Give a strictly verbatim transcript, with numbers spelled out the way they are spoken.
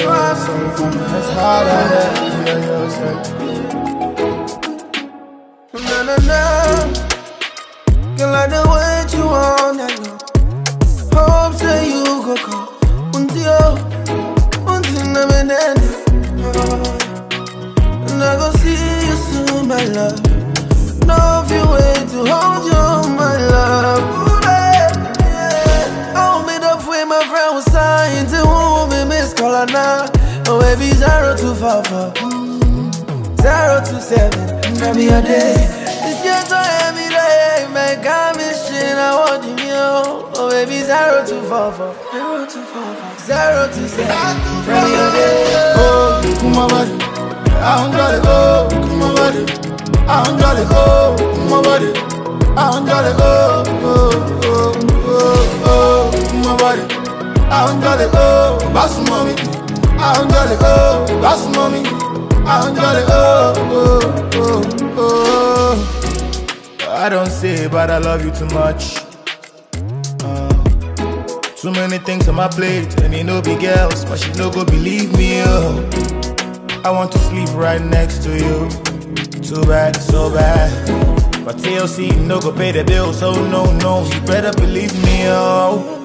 sorry for me, it's harder than yourself. Na na na, girl, I know what you want, I know. Hope say you go come, until, until I'm in end. And I go see you soon, my love. No few way to hold you, my love. Ooh, yeah. Oh, me the way my friend was signed to whom me miss color now. Oh, baby, zero to four four, zero to seven. Tell me a day. It's your time every day. Make a mission, I want you. Oh, baby, zero to four four, zero to four four, zero to seven. Tell me a day. Oh, come on, buddy. I'm gonna go. Come on, buddy. I'm gonna go. Come on, buddy. I'm gonna go. Oh, oh, oh, oh. Come on, buddy. I'm gonna go. Boss mommy. I'm gonna go. Boss mommy. I'm gonna go. Oh, oh, oh. I don't say, but I love you too much. Uh, too many things on my plate, and you know big girls, but she no go believe me. Oh. I want to sleep right next to you. Too bad, so bad. But T L C no go pay the bill, so no, no, you better believe me. Oh.